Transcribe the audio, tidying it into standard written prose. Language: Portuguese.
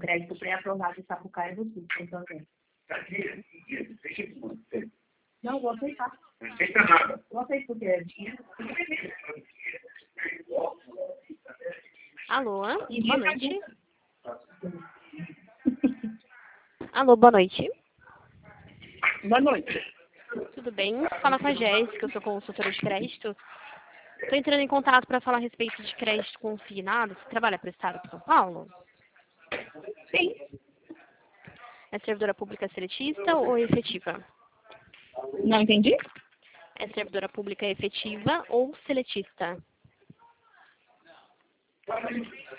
crédito pré-aprovado em Sapucaia do Sul, então, não, vou aceitar. Não aceita nada. Vou aceitar porque é dinheiro. Alô, boa noite. Alô, boa noite. Boa noite. Tudo bem? Fala com a Jéssica, eu sou consultora de crédito. Estou entrando em contato para falar a respeito de crédito consignado. Você trabalha para o Estado de São Paulo? Sim. É servidora pública seletista ou efetiva? Não entendi? É servidora pública efetiva ou seletista?